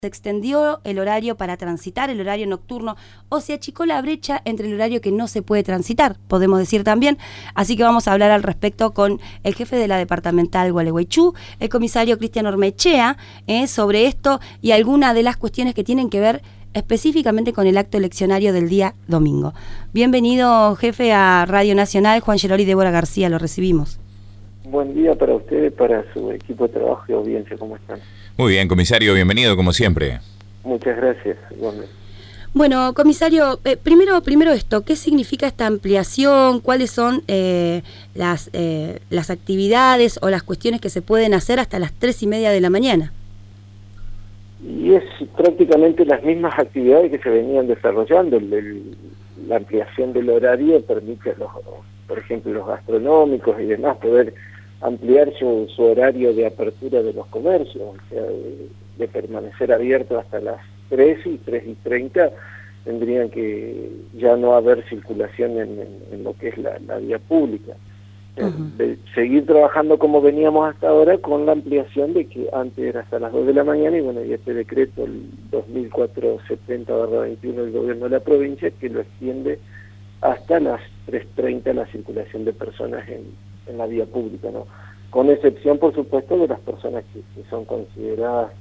Se extendió el horario para transitar, el horario nocturno, o se achicó la brecha entre el horario que no se puede transitar, podemos decir también. Así que vamos a hablar al respecto con el jefe de la departamental Gualeguaychú, el comisario Cristian Ormaechea, sobre esto y algunas de las cuestiones que tienen que ver específicamente con el acto eleccionario del día domingo. Bienvenido, jefe, a Radio Nacional. Juan Geroli y Débora García, lo recibimos. Buen día para ustedes, para su equipo de trabajo y audiencia, ¿cómo están? Muy bien, comisario, bienvenido como siempre. Muchas gracias, igualmente. Bueno, comisario, primero esto, ¿qué significa esta ampliación? ¿Cuáles son las actividades o las cuestiones que se pueden hacer hasta las 3:30 de la mañana? Y es prácticamente las mismas actividades que se venían desarrollando. La ampliación del horario permite, por ejemplo, los gastronómicos y demás, poder ampliar su horario de apertura de los comercios, o sea, de permanecer abierto hasta las 3 y 3:30 tendrían que ya no haber circulación en lo que es la vía pública. De seguir trabajando como veníamos hasta ahora, con la ampliación de que antes era hasta las 2 de la mañana, y bueno, y este decreto, el 2470/21 del gobierno de la provincia, que lo extiende hasta las 3:30 la circulación de personas en la vía pública, ¿no? Con excepción, por supuesto, de las personas que son consideradas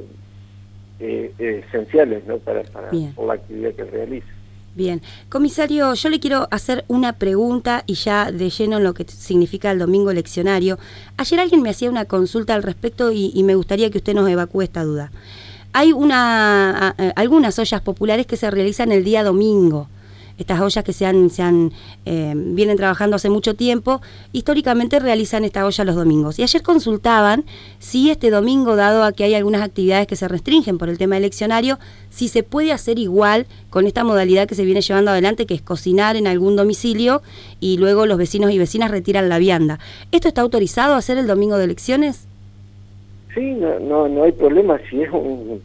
esenciales, ¿no? Por la actividad que realiza. Bien. Comisario, yo le quiero hacer una pregunta y ya de lleno en lo que significa el domingo eleccionario. Ayer alguien me hacía una consulta al respecto y me gustaría que usted nos evacúe esta duda. Hay algunas ollas populares que se realizan el día domingo. Estas ollas que vienen trabajando hace mucho tiempo, históricamente realizan esta olla los domingos. Y ayer consultaban si este domingo, dado a que hay algunas actividades que se restringen por el tema eleccionario, si se puede hacer igual con esta modalidad que se viene llevando adelante, que es cocinar en algún domicilio y luego los vecinos y vecinas retiran la vianda. ¿Esto está autorizado a hacer el domingo de elecciones? Sí, no hay problema. Si es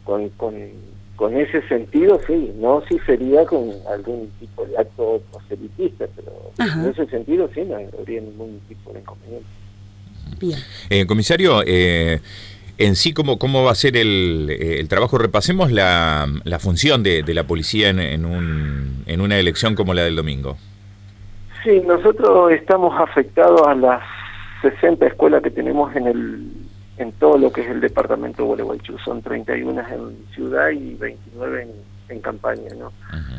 con ese sentido, sí, no si sería con algún tipo de acto proselitista, pero en ese sentido sí, no habría ningún tipo de inconveniente. Bien. Comisario, en sí, ¿cómo va a ser el trabajo? Repasemos la función de la policía en una elección como la del domingo. Sí, nosotros estamos afectados a las 60 escuelas que tenemos en todo lo que es el departamento de Gualeguaychú. Son 31 en ciudad y 29 en campaña, ¿no?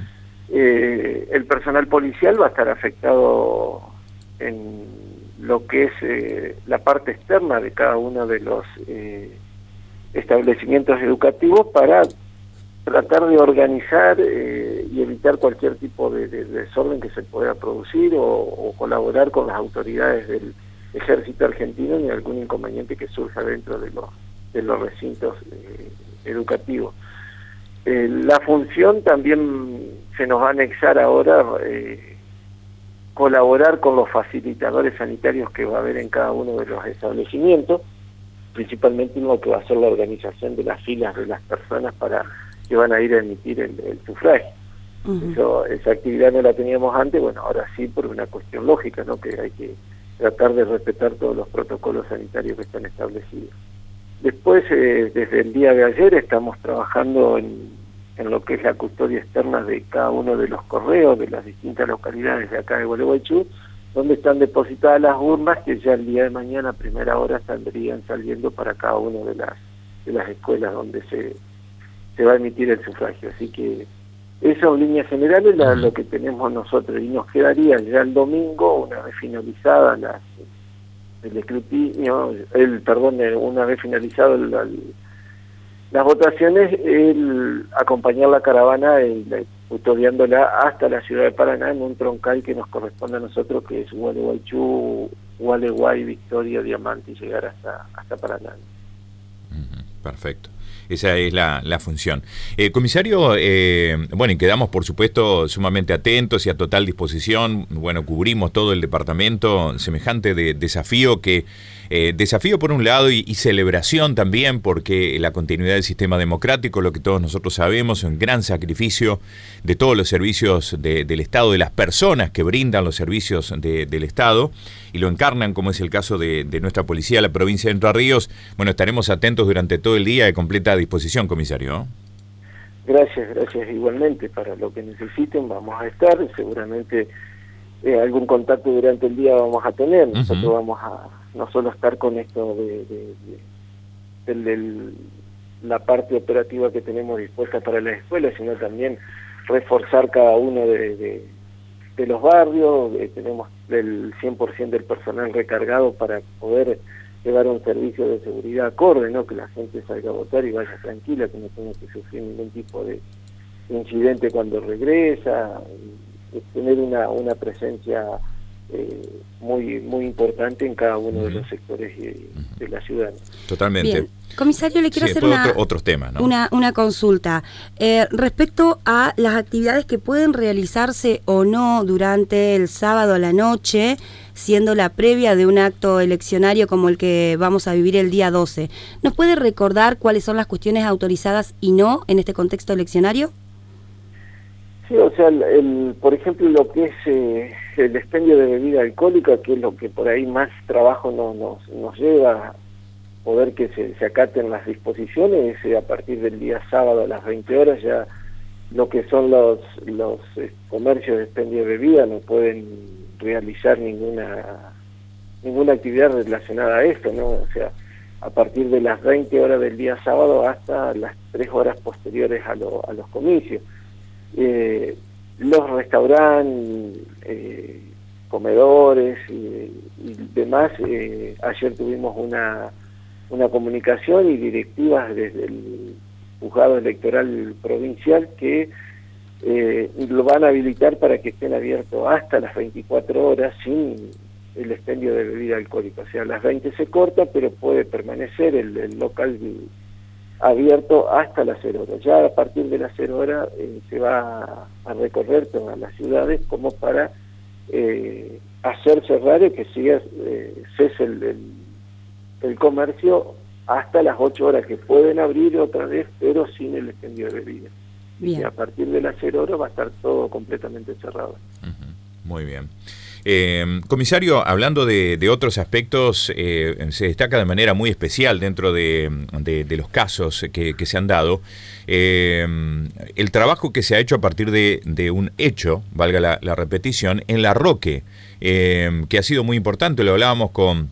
El personal policial va a estar afectado en lo que es la parte externa de cada uno de los establecimientos educativos, para tratar de organizar y evitar cualquier tipo de desorden que se pueda producir, o colaborar con las autoridades del Ejército Argentino en algún inconveniente que surja dentro de los recintos educativos. La función también se nos va a anexar ahora, colaborar con los facilitadores sanitarios que va a haber en cada uno de los establecimientos, principalmente en lo que va a ser la organización de las filas de las personas que van a ir a emitir el sufragio. Esa actividad no la teníamos antes, bueno, ahora sí, por una cuestión lógica, ¿no? Que hay que tratar de respetar todos los protocolos sanitarios que están establecidos. Después, desde el día de ayer, estamos trabajando en lo que es la custodia externa de cada uno de los correos de las distintas localidades de acá de Gualeguaychú, donde están depositadas las urnas, que ya el día de mañana a primera hora estarían saliendo para cada una de las escuelas donde se va a emitir el sufragio. Así que eso en líneas generales lo que tenemos nosotros, y nos quedaría ya el domingo, una vez finalizada el escrutinio, una vez finalizado las votaciones, el acompañar la caravana, custodiándola hasta la ciudad de Paraná, en un troncal que nos corresponde a nosotros, que es Gualeguaychú, Gualeguay, Victoria, Diamante, y llegar hasta Paraná. Perfecto. Esa es la función. Comisario, bueno, y quedamos, por supuesto, sumamente atentos y a total disposición. Bueno, cubrimos todo el departamento, semejante desafío que Desafío por un lado y celebración también, porque la continuidad del sistema democrático, lo que todos nosotros sabemos, un gran sacrificio de todos los servicios del Estado, de las personas que brindan los servicios del Estado y lo encarnan, como es el caso de nuestra policía de la provincia de Entre Ríos. Bueno, estaremos atentos durante todo el día, de completa disposición, comisario. Gracias igualmente. Para lo que necesiten vamos a estar, seguramente algún contacto durante el día vamos a tener. Nosotros vamos a no solo estar con esto de la parte operativa que tenemos dispuesta para las escuelas, sino también reforzar cada uno de los barrios. Tenemos el 100% del personal recargado para poder llevar un servicio de seguridad acorde, ¿no? Que la gente salga a votar y vaya tranquila, que no tenga que sufrir ningún tipo de incidente cuando regresa, tener una presencia muy importante en cada uno de los sectores de la ciudad. Totalmente. Bien. Comisario, le quiero hacer otros temas, ¿no? una consulta. Respecto a las actividades que pueden realizarse o no durante el sábado a la noche, siendo la previa de un acto eleccionario como el que vamos a vivir el día 12, ¿nos puede recordar cuáles son las cuestiones autorizadas y no en este contexto eleccionario? Sí, o sea, por ejemplo, lo que es el expendio de bebida alcohólica, que es lo que por ahí más trabajo nos lleva a poder que se acaten las disposiciones, a partir del día sábado a las 20 horas ya lo que son los comercios de expendio de bebida no pueden realizar ninguna actividad relacionada a esto, ¿no? O sea, a partir de las 20 horas del día sábado hasta las 3 horas posteriores a los comicios. Los restaurantes, comedores y demás, ayer tuvimos una comunicación y directivas desde el juzgado electoral provincial que lo van a habilitar para que estén abiertos hasta las 24 horas sin el expendio de bebida alcohólica. O sea, a las 20 se corta, pero puede permanecer el local abierto hasta las 0 horas. Ya a partir de las 0 horas se va a recorrer todas las ciudades como para hacer cerrar y que siga cese el comercio hasta las 8 horas, que pueden abrir otra vez, pero sin el expendio de bebida. Y a partir de las 0 horas va a estar todo completamente cerrado. Muy bien. Comisario, hablando de otros aspectos, se destaca de manera muy especial dentro de los casos que se han dado el trabajo que se ha hecho a partir de un hecho, valga la repetición, en Larroque, que ha sido muy importante. Lo hablábamos con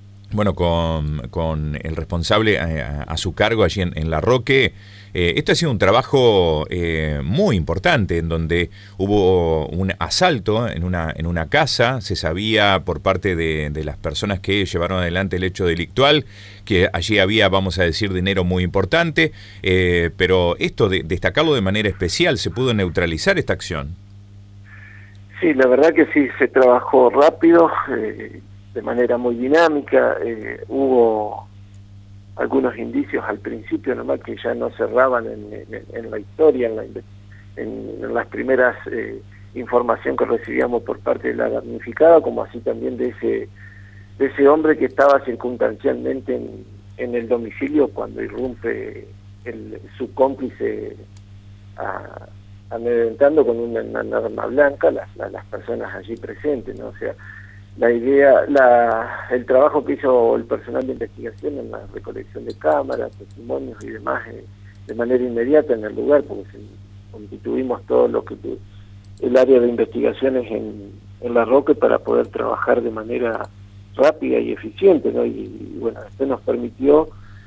el responsable a su cargo allí en Larroque. Este ha sido un trabajo muy importante, en donde hubo un asalto en una casa. Se sabía por parte de las personas que llevaron adelante el hecho delictual que allí había, vamos a decir, dinero muy importante, pero esto de destacarlo de manera especial, ¿se pudo neutralizar esta acción? Sí, la verdad que sí, se trabajó rápido, de manera muy dinámica. Hubo algunos indicios al principio nomás que ya no cerraban en la historia, en las primeras información que recibíamos por parte de la damnificada, como así también de ese hombre que estaba circunstancialmente en el domicilio cuando irrumpe su cómplice amedrentando con una arma blanca las personas allí presentes, ¿no? O sea, la idea, el trabajo que hizo el personal de investigación en la recolección de cámaras, testimonios y demás, de manera inmediata en el lugar, porque constituimos todo lo que el área de investigaciones en Larroque para poder trabajar de manera rápida y eficiente, ¿no? Y bueno, esto nos permitió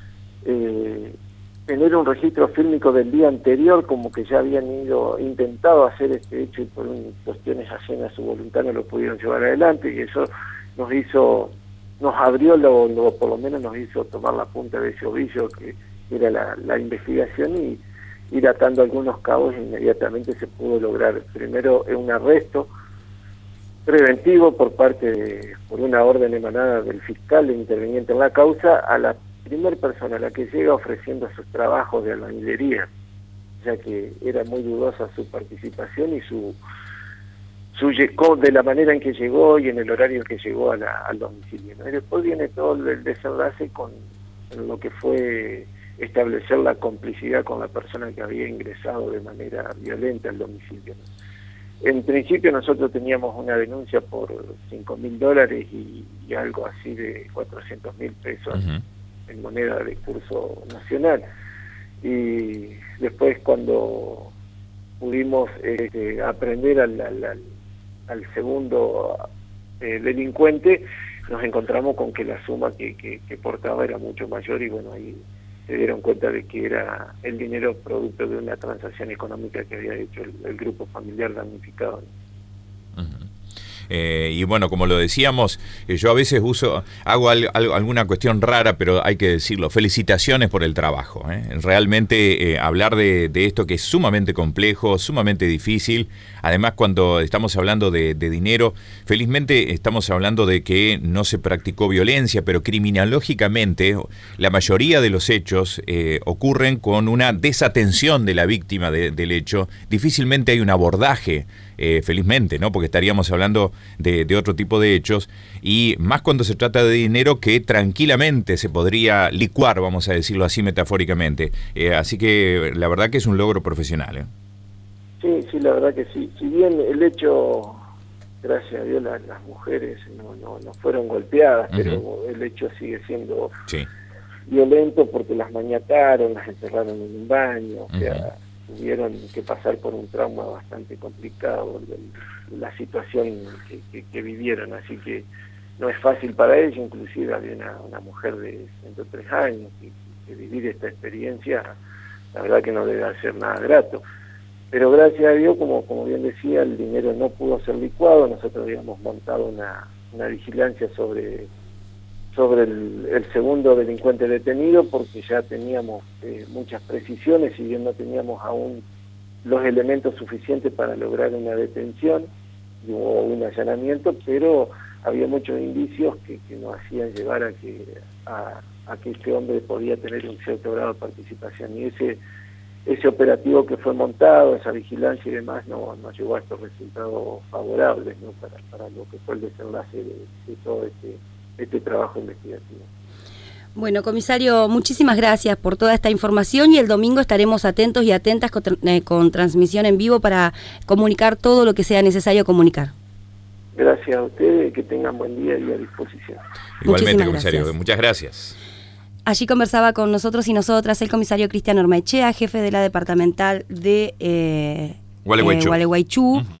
tener un registro fílmico del día anterior, como que ya habían intentado hacer este hecho y por cuestiones ajenas a su voluntad no lo pudieron llevar adelante, y eso nos abrió, por lo menos nos hizo tomar la punta de ese ovillo que era la investigación y ir atando algunos cabos. Inmediatamente se pudo lograr primero un arresto preventivo por una orden emanada del fiscal interviniente en la causa a la primer persona a la que llega ofreciendo sus trabajos de albañilería, ya que era muy dudosa su participación y de la manera en que llegó y en el horario en que llegó al domicilio, ¿no? Y después viene todo el desenlace con lo que fue establecer la complicidad con la persona que había ingresado de manera violenta al domicilio, ¿no? En principio nosotros teníamos una denuncia por $5.000 y algo así de 400.000 pesos en moneda de curso nacional. Y después cuando pudimos aprender al segundo delincuente, nos encontramos con que la suma que portaba era mucho mayor y bueno, ahí se dieron cuenta de que era el dinero producto de una transacción económica que había hecho el grupo familiar damnificado. Y bueno, como lo decíamos, yo a veces hago alguna cuestión rara, pero hay que decirlo, felicitaciones por el trabajo, ¿eh? Realmente hablar de esto que es sumamente complejo, sumamente difícil, además cuando estamos hablando de dinero, felizmente estamos hablando de que no se practicó violencia, pero criminológicamente la mayoría de los hechos ocurren con una desatención de la víctima del hecho, difícilmente hay un abordaje, felizmente, ¿no? Porque estaríamos hablando de otro tipo de hechos, y más cuando se trata de dinero que tranquilamente se podría licuar, vamos a decirlo así metafóricamente. Así que la verdad que es un logro profesional, ¿eh? Sí, la verdad que sí. Si bien el hecho, gracias a Dios, las mujeres no fueron golpeadas, pero el hecho sigue siendo violento porque las maniataron, las encerraron en un baño, o sea, tuvieron que pasar por un trauma bastante complicado, la situación que vivieron, así que no es fácil para ellos. Inclusive había una mujer de 103 años que vivir esta experiencia, la verdad que no debe ser nada grato, pero gracias a Dios, como bien decía, el dinero no pudo ser licuado. Nosotros habíamos montado una vigilancia sobre el segundo delincuente detenido, porque ya teníamos muchas precisiones, si bien no teníamos aún los elementos suficientes para lograr una detención o un allanamiento, pero había muchos indicios que nos hacían llevar a que este hombre podía tener un cierto grado de participación, y ese operativo que fue montado, esa vigilancia y demás, nos llevó a estos resultados favorables, ¿no? para lo que fue el desenlace de todo este trabajo investigativo. Bueno, comisario, muchísimas gracias por toda esta información, y el domingo estaremos atentos y atentas con transmisión en vivo para comunicar todo lo que sea necesario comunicar. Gracias a ustedes, que tengan buen día y a disposición. Igualmente, comisario, muchas gracias. Allí conversaba con nosotros y nosotras el comisario Cristian Ormaechea, jefe de la departamental de Gualeguaychú.